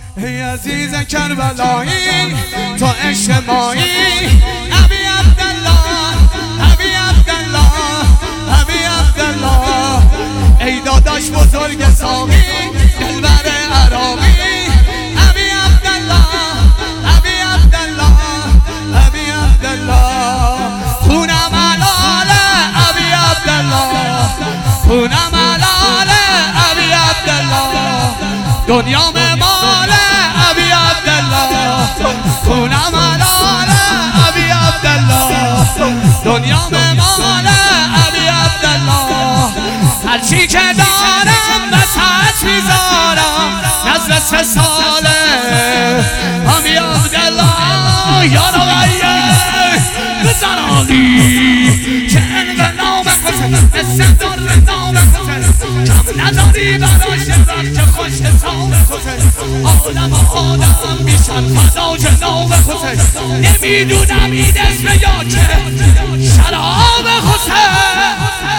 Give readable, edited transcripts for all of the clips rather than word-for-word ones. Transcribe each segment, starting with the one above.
ای عزیز کربلایی تو اجتماعی ابی عبدالله ابی عبدالله ابی عبدالله ای داداش بزرگ سامی دلبر عراقی ابی عبدالله ابی عبدالله ابی عبدالله خونم علال ابی عبدالله خونم علال ابی عبدالله دنیا مال ابی عبدالله خونم علال ابی عبدالله دنیا مال ابی عبدالله هرچی که دارم وسط میذارم نزد 3 ساله ابی عبدالله یا رقیه بزن آقی که انقلاب حسین استمدار نام حسین کم نداری براش وقت خوش حساب حسین آدم میشن فدا جناب حسین نمیدونم این اسم یا که شراب حسین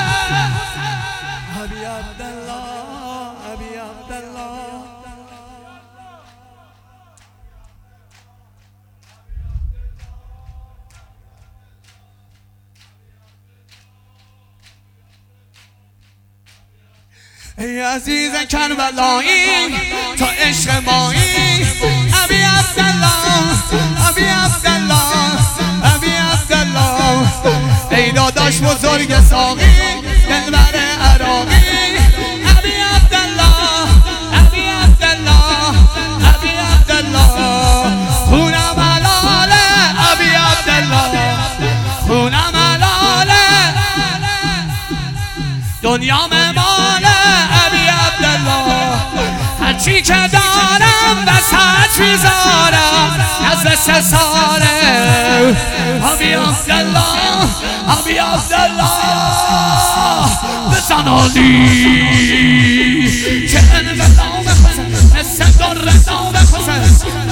ابی عبدالله ابی عبدالله ای عزیز کربلایی تو اجتماعی ابی عبدالله ابی عبدالله ابی عبدالله ای داداش بزرگ ساقی دلبر عراقی ابی عبدالله ابی عبدالله ابی عبدالله خونم علال ابی عبدالله خونم علال دنیا مال ابی عبدالله هرچی که دارم وسط میذارم نزد 3 ساله ابی عبدالله ابی عبدالله بزن آلی که انقلاب حسین استمدار نام حسین